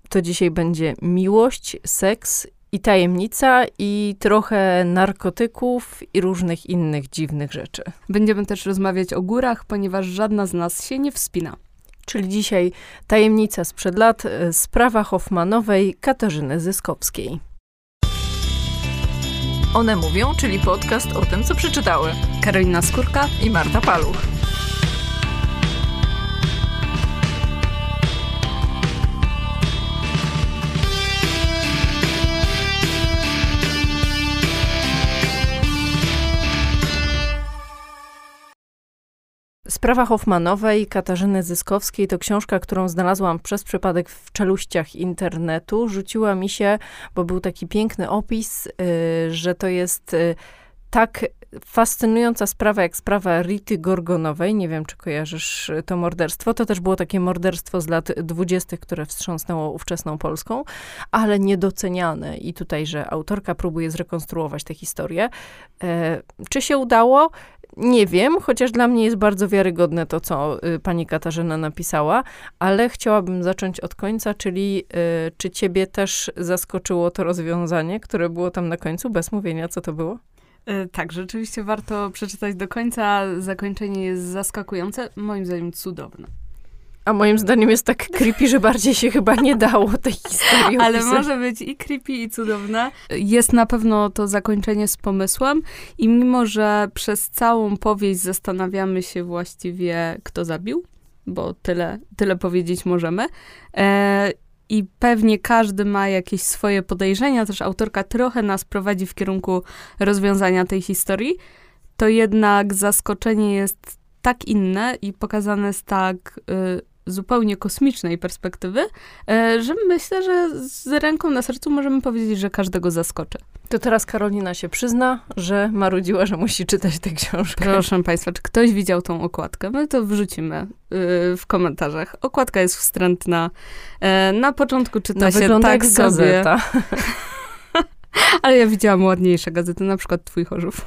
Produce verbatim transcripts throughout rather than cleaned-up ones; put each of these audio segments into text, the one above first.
to dzisiaj będzie miłość, seks i tajemnica i trochę narkotyków i różnych innych dziwnych rzeczy. Będziemy też rozmawiać o górach, ponieważ żadna z nas się nie wspina. Czyli dzisiaj tajemnica sprzed lat, sprawa Hoffmanowej Katarzyny Zyskowskiej. One mówią, czyli podcast o tym, co przeczytały. Karolina Skórka i Marta Paluch. Sprawa Hoffmanowej Katarzyny Zyskowskiej to książka, którą znalazłam przez przypadek w czeluściach internetu. Rzuciła mi się, bo był taki piękny opis, yy, że to jest yy, tak fascynująca sprawa, jak sprawa Rity Gorgonowej. Nie wiem, czy kojarzysz to morderstwo. To też było takie morderstwo z lat dwudziestych, które wstrząsnęło ówczesną Polską, ale niedoceniane. I tutaj, że autorka próbuje zrekonstruować tę historię. Yy, czy się udało? Nie wiem, chociaż dla mnie jest bardzo wiarygodne to, co y, pani Katarzyna napisała, ale chciałabym zacząć od końca, czyli y, czy ciebie też zaskoczyło to rozwiązanie, które było tam na końcu, bez mówienia, co to było? Yy, tak, rzeczywiście warto przeczytać do końca. Zakończenie jest zaskakujące, moim zdaniem cudowne. A moim zdaniem jest tak creepy, że bardziej się chyba nie dało tej historii Ale opisać. może być i creepy, i cudowne. Jest na pewno to zakończenie z pomysłem i mimo, że przez całą powieść zastanawiamy się właściwie, kto zabił, bo tyle, tyle powiedzieć możemy, e, i pewnie każdy ma jakieś swoje podejrzenia, też autorka trochę nas prowadzi w kierunku rozwiązania tej historii, to jednak zaskoczenie jest tak inne i pokazane z tak y, zupełnie kosmicznej perspektywy, y, że myślę, że z ręką na sercu możemy powiedzieć, że każdego zaskoczy. To teraz Karolina się przyzna, że marudziła, że musi czytać tę książkę. Proszę państwa, czy ktoś widział tą okładkę? My to wrzucimy y, w komentarzach. Okładka jest wstrętna. Y, na początku czyta no, się wygląda tak jak sobie. Gazeta. Ale ja widziałam ładniejsze gazety, na przykład Twój Chorzów.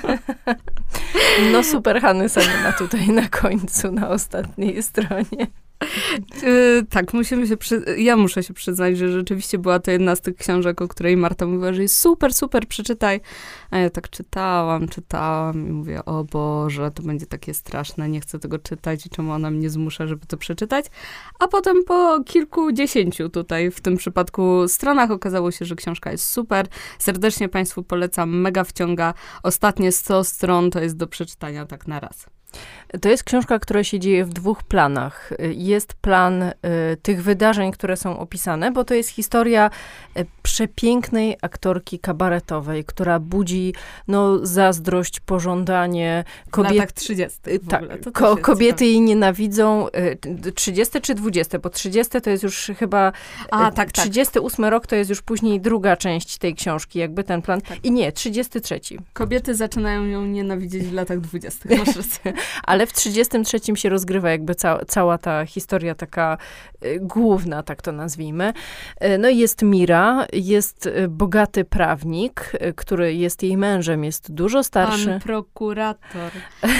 No super, Hanny Sanina tutaj na końcu, na ostatniej stronie. Yy, tak, musimy się przy... ja muszę się przyznać, że rzeczywiście była to jedna z tych książek, o której Marta mówiła, że jest super, super, przeczytaj. A ja tak czytałam, czytałam i mówię, o Boże, to będzie takie straszne, nie chcę tego czytać i czemu ona mnie zmusza, żeby to przeczytać. A potem po kilkudziesięciu tutaj, w tym przypadku stronach, okazało się, że książka jest super. Serdecznie Państwu polecam, mega wciąga. Ostatnie sto stron to jest do przeczytania tak na raz. To jest książka, która się dzieje w dwóch planach. Jest plan y, tych wydarzeń, które są opisane, bo to jest historia y, przepięknej aktorki kabaretowej, która budzi no, zazdrość, pożądanie. Kobiet... W latach trzydziestych w tak, ogóle. To ko- kobiety jej nienawidzą. Y, trzydzieste czy dwudzieste? Bo trzydzieste to jest już chyba... A, tak, trzydziesty ósmy rok to jest już później druga część tej książki, jakby ten plan. Tak. I nie, trzydziesty trzeci. Kobiety zaczynają ją nienawidzieć w latach dwudziestych. Masz rację. Ale w trzydziestym trzecim się rozgrywa jakby ca- cała ta historia taka y, główna, tak to nazwijmy. Y, no i jest Mira, jest y, bogaty prawnik, y, który jest jej mężem, jest dużo starszy. Pan prokurator.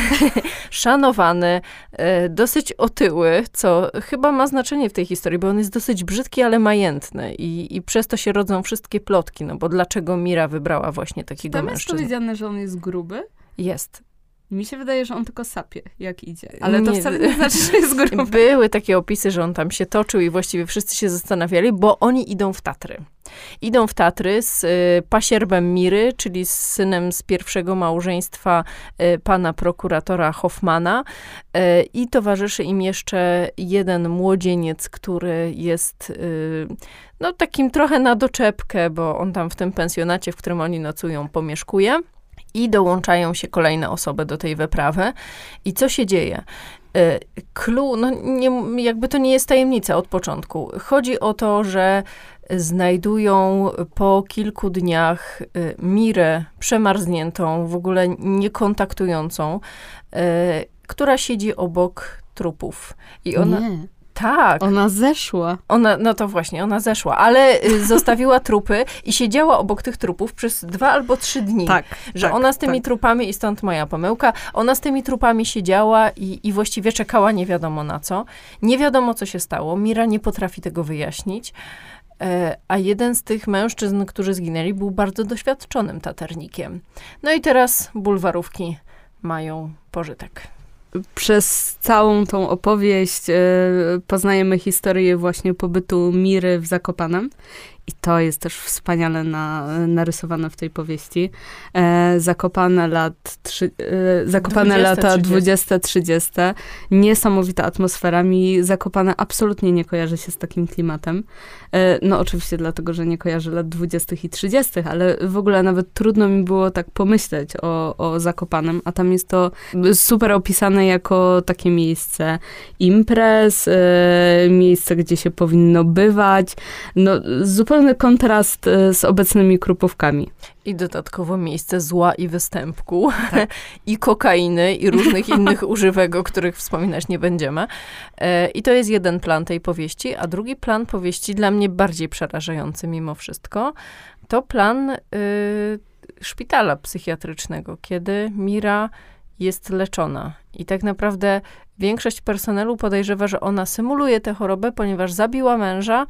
Szanowany, y, dosyć otyły, co chyba ma znaczenie w tej historii, bo on jest dosyć brzydki, ale majętny i, i przez to się rodzą wszystkie plotki, no bo dlaczego Mira wybrała właśnie takiego Tam mężczyznę? jest powiedziane, że on jest gruby? Jest. Mi się wydaje, że on tylko sapie, jak idzie. Ale to nie, wcale nie znaczy, że jest gruby. Były takie opisy, że on tam się toczył i właściwie wszyscy się zastanawiali, bo oni idą w Tatry. Idą w Tatry z y, pasierbem Miry, czyli z synem z pierwszego małżeństwa y, pana prokuratora Hoffmana y, i towarzyszy im jeszcze jeden młodzieniec, który jest y, no takim trochę na doczepkę, bo on tam w tym pensjonacie, w którym oni nocują, pomieszkuje. I dołączają się kolejne osoby do tej wyprawy. I co się dzieje? Clue, no nie, jakby to nie jest tajemnica od początku. Chodzi o to, że znajdują po kilku dniach Mirę przemarzniętą, w ogóle niekontaktującą, która siedzi obok trupów. I ona... Nie. Tak. Ona zeszła. Ona, no to właśnie, ona zeszła, ale y, zostawiła trupy i siedziała obok tych trupów przez dwa albo trzy dni. Tak. Że tak, ona z tymi tak. trupami, i stąd moja pomyłka, ona z tymi trupami siedziała i, i właściwie czekała nie wiadomo na co. Nie wiadomo, co się stało. Mira nie potrafi tego wyjaśnić. E, a jeden z tych mężczyzn, którzy zginęli, był bardzo doświadczonym taternikiem. No i teraz bulwarówki mają pożytek. Przez całą tą opowieść e, poznajemy historię właśnie pobytu Miry w Zakopanem. I to jest też wspaniale na, narysowane w tej powieści. E, Zakopane lat trzy, e, Zakopane lata dwudzieste trzydzieste. Niesamowita atmosfera. Mi Zakopane absolutnie nie kojarzy się z takim klimatem. E, no oczywiście dlatego, że nie kojarzę lat dwudziestych i trzydziestych, ale w ogóle nawet trudno mi było tak pomyśleć o, o Zakopanem, a tam jest to super opisane jako takie miejsce imprez, e, miejsce, gdzie się powinno bywać. No zupełnie kontrast z obecnymi Krupówkami. I dodatkowo miejsce zła i występku, tak. I kokainy, i różnych innych używek, o których wspominać nie będziemy. E, I to jest jeden plan tej powieści, a drugi plan powieści, dla mnie bardziej przerażający mimo wszystko, to plan y, szpitala psychiatrycznego, kiedy Mira jest leczona. I tak naprawdę większość personelu podejrzewa, że ona symuluje tę chorobę, ponieważ zabiła męża,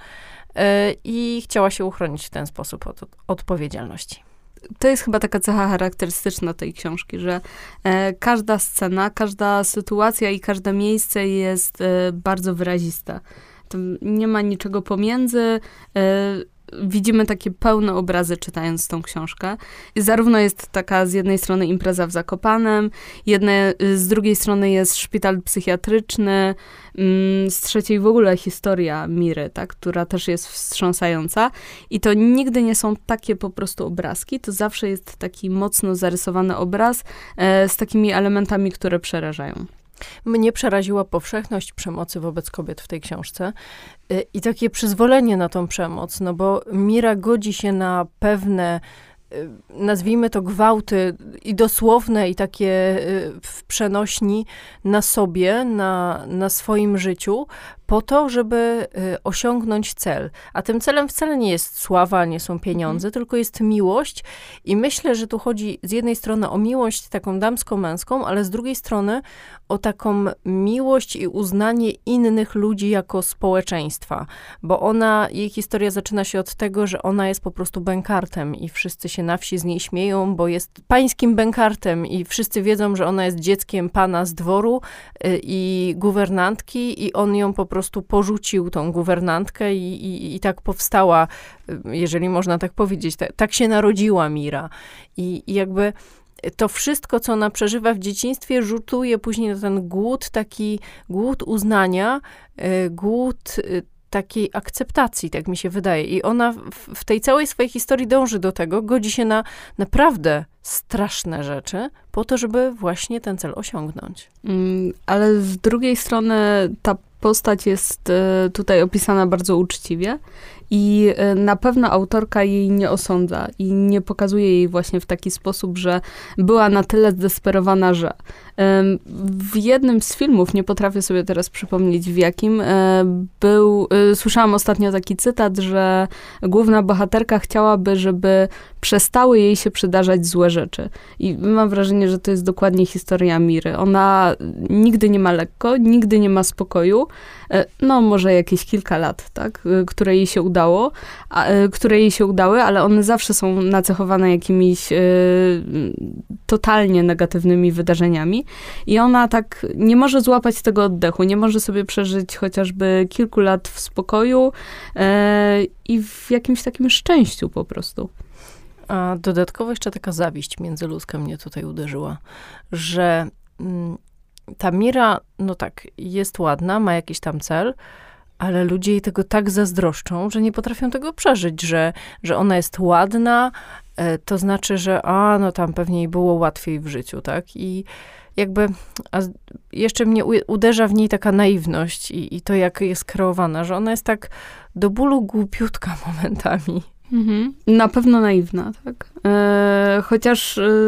i chciała się uchronić w ten sposób od, od odpowiedzialności. To jest chyba taka cecha charakterystyczna tej książki, że e, każda scena, każda sytuacja i każde miejsce jest e, bardzo wyrazista. Tam nie ma niczego pomiędzy. E, widzimy takie pełne obrazy, czytając tą książkę. I zarówno jest taka z jednej strony impreza w Zakopanem, jedne, z drugiej strony jest szpital psychiatryczny, z trzeciej w ogóle historia Miry, tak, która też jest wstrząsająca. I to nigdy nie są takie po prostu obrazki, to zawsze jest taki mocno zarysowany obraz e, z takimi elementami, które przerażają. Mnie przeraziła powszechność przemocy wobec kobiet w tej książce i takie przyzwolenie na tą przemoc, no bo Mira godzi się na pewne, nazwijmy to gwałty i dosłowne, i takie w przenośni na sobie, na, na swoim życiu, po to, żeby osiągnąć cel. A tym celem wcale nie jest sława, nie są pieniądze, mm. tylko jest miłość. I myślę, że tu chodzi z jednej strony o miłość taką damsko-męską, ale z drugiej strony o taką miłość i uznanie innych ludzi jako społeczeństwa. Bo ona, jej historia zaczyna się od tego, że ona jest po prostu bękartem i wszyscy się na wsi z niej śmieją, bo jest pańskim bękartem i wszyscy wiedzą, że ona jest dzieckiem pana z dworu y, i guwernantki i on ją po prostu prostu porzucił tą guwernantkę i, i, i tak powstała, jeżeli można tak powiedzieć, tak, tak się narodziła Mira. I, i jakby to wszystko, co ona przeżywa w dzieciństwie, rzutuje później na ten głód, taki głód uznania, y, głód y, takiej akceptacji, tak mi się wydaje. I ona w, w tej całej swojej historii dąży do tego, godzi się na naprawdę straszne rzeczy, po to, żeby właśnie ten cel osiągnąć. Mm, ale z drugiej strony ta postać jest y, tutaj opisana bardzo uczciwie i y, na pewno autorka jej nie osądza i nie pokazuje jej właśnie w taki sposób, że była na tyle zdesperowana, że w jednym z filmów, nie potrafię sobie teraz przypomnieć w jakim, był, słyszałam ostatnio taki cytat, że główna bohaterka chciałaby, żeby przestały jej się przydarzać złe rzeczy. I mam wrażenie, że to jest dokładnie historia Miry. Ona nigdy nie ma lekko, nigdy nie ma spokoju. No, może jakieś kilka lat, tak, które jej się udało, a, które jej się udały, ale one zawsze są nacechowane jakimiś y, totalnie negatywnymi wydarzeniami. I ona tak nie może złapać tego oddechu, nie może sobie przeżyć chociażby kilku lat w spokoju y, i w jakimś takim szczęściu po prostu. A dodatkowo jeszcze taka zawiść międzyludzka mnie tutaj uderzyła, że mm, ta Mira, no tak, jest ładna, ma jakiś tam cel, ale ludzie jej tego tak zazdroszczą, że nie potrafią tego przeżyć, że, że ona jest ładna, e, to znaczy, że a, no tam pewnie jej było łatwiej w życiu, tak? I jakby a jeszcze mnie u, uderza w niej taka naiwność i, i to, jak jest kreowana, że ona jest tak do bólu głupiutka momentami. Mhm. Na pewno naiwna, tak? E, chociaż... E...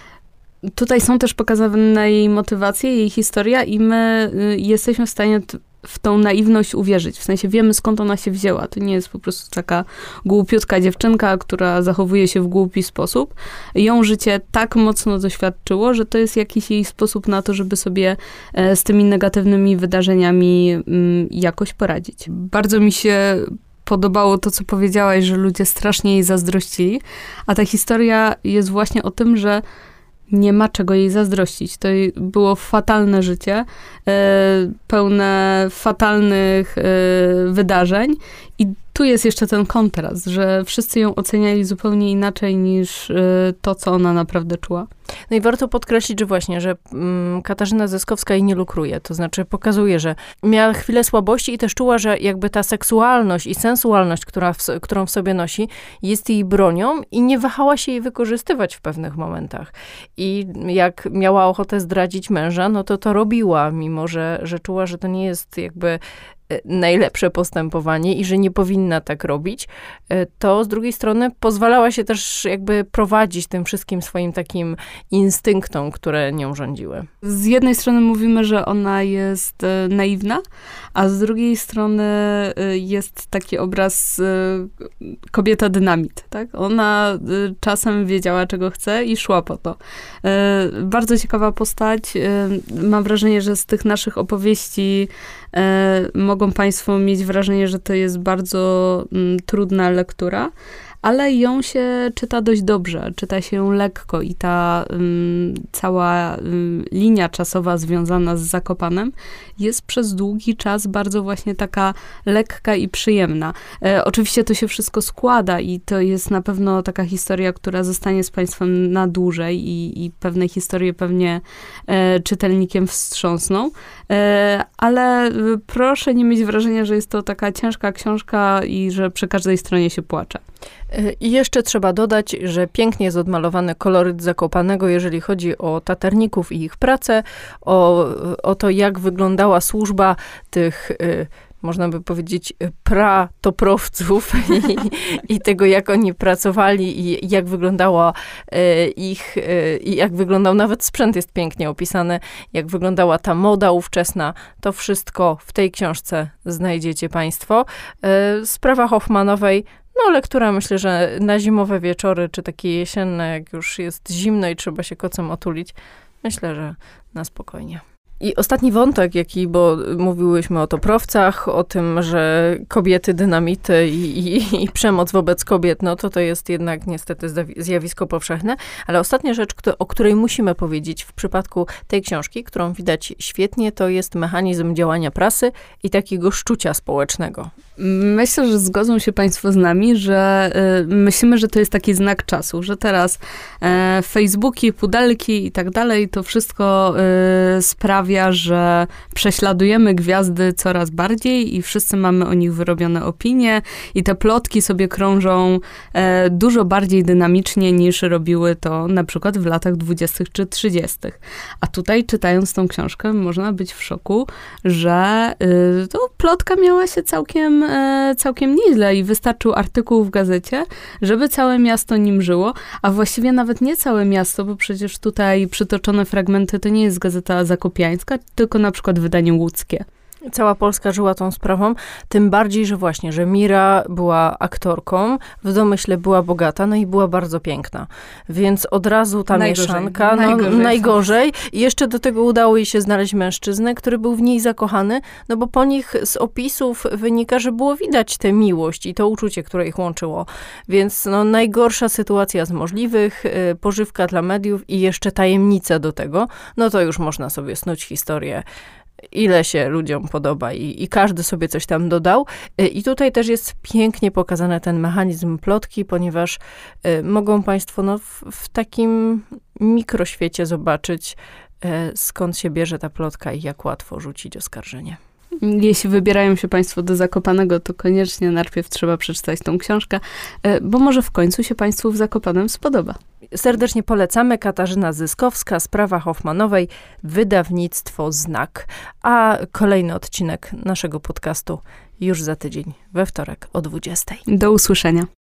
Tutaj są też pokazane jej motywacje, jej historia i my y, jesteśmy w stanie t- w tą naiwność uwierzyć. W sensie wiemy, skąd ona się wzięła. To nie jest po prostu taka głupiutka dziewczynka, która zachowuje się w głupi sposób. Ją życie tak mocno doświadczyło, że to jest jakiś jej sposób na to, żeby sobie z tymi negatywnymi wydarzeniami jakoś poradzić. Bardzo mi się podobało to, co powiedziałaś, że ludzie strasznie jej zazdrościli, a ta historia jest właśnie o tym, że nie ma czego jej zazdrościć. To było fatalne życie, e, pełne fatalnych e, wydarzeń i tu jest jeszcze ten kontrast, że wszyscy ją oceniali zupełnie inaczej niż y, to, co ona naprawdę czuła. No i warto podkreślić, że właśnie, że mm, Katarzyna Zyskowska jej nie lukruje. To znaczy pokazuje, że miała chwilę słabości i też czuła, że jakby ta seksualność i sensualność, która w, którą w sobie nosi, jest jej bronią i nie wahała się jej wykorzystywać w pewnych momentach. I jak miała ochotę zdradzić męża, no to to robiła, mimo że, że czuła, że to nie jest jakby najlepsze postępowanie i że nie powinna tak robić, to z drugiej strony pozwalała się też jakby prowadzić tym wszystkim swoim takim instynktom, które nią rządziły. Z jednej strony mówimy, że ona jest naiwna, a z drugiej strony jest taki obraz kobieta dynamit, tak? Ona czasem wiedziała, czego chce i szła po to. Bardzo ciekawa postać. Mam wrażenie, że z tych naszych opowieści mogą państwo mieć wrażenie, że to jest bardzo mm, trudna lektura, ale ją się czyta dość dobrze, czyta się ją lekko i ta um, cała um, linia czasowa związana z Zakopanem jest przez długi czas bardzo właśnie taka lekka i przyjemna. E, oczywiście to się wszystko składa i to jest na pewno taka historia, która zostanie z państwem na dłużej i, i pewne historie pewnie e, czytelnikiem wstrząsną, e, ale proszę nie mieć wrażenia, że jest to taka ciężka książka i że przy każdej stronie się płacze. I jeszcze trzeba dodać, że pięknie jest odmalowany koloryt Zakopanego, jeżeli chodzi o tatarników i ich pracę, o, o to, jak wyglądała służba tych, można by powiedzieć, pratoprowców i, i tego, jak oni pracowali i jak wyglądała ich, i jak wyglądał, nawet sprzęt jest pięknie opisany, jak wyglądała ta moda ówczesna. To wszystko w tej książce znajdziecie państwo. Sprawa Hoffmanowej, no lektura myślę, że na zimowe wieczory, czy takie jesienne, jak już jest zimno i trzeba się kocem otulić, myślę, że na spokojnie. I ostatni wątek, jaki, bo mówiłyśmy o toprowcach, o tym, że kobiety dynamity i, i, i przemoc wobec kobiet, no to to jest jednak niestety zjawisko powszechne. Ale ostatnia rzecz, kto, o której musimy powiedzieć w przypadku tej książki, którą widać świetnie, to jest mechanizm działania prasy i takiego szczucia społecznego. Myślę, że zgodzą się państwo z nami, że y, myślimy, że to jest taki znak czasu, że teraz e, Facebooki, pudelki i tak dalej, to wszystko y, sprawia, że prześladujemy gwiazdy coraz bardziej i wszyscy mamy o nich wyrobione opinie i te plotki sobie krążą e, dużo bardziej dynamicznie niż robiły to na przykład w latach dwudziestych czy trzydziestych. A tutaj czytając tą książkę można być w szoku, że y, to plotka miała się całkiem całkiem nieźle i wystarczył artykuł w gazecie, żeby całe miasto nim żyło, a właściwie nawet nie całe miasto, bo przecież tutaj przytoczone fragmenty to nie jest Gazeta Zakopiańska, tylko na przykład wydanie łódzkie. Cała Polska żyła tą sprawą, tym bardziej, że właśnie, że Mira była aktorką, w domyśle była bogata, no i była bardzo piękna. Więc od razu ta najgorzej, mieszanka, no najgorzej. najgorzej. I jeszcze do tego udało jej się znaleźć mężczyznę, który był w niej zakochany, no bo po nich z opisów wynika, że było widać tę miłość i to uczucie, które ich łączyło. Więc no, najgorsza sytuacja z możliwych, y, pożywka dla mediów i jeszcze tajemnica do tego, no to już można sobie snuć historię, ile się ludziom podoba i, i każdy sobie coś tam dodał. I tutaj też jest pięknie pokazany ten mechanizm plotki, ponieważ y, mogą państwo no, w, w takim mikroświecie zobaczyć, y, skąd się bierze ta plotka i jak łatwo rzucić oskarżenie. Jeśli wybierają się państwo do Zakopanego, to koniecznie najpierw trzeba przeczytać tą książkę, bo może w końcu się państwu w Zakopanem spodoba. Serdecznie polecamy. Katarzyna Zyskowska, Sprawa Hoffmanowej, wydawnictwo Znak. A kolejny odcinek naszego podcastu już za tydzień, we wtorek o dwudziestej. Do usłyszenia.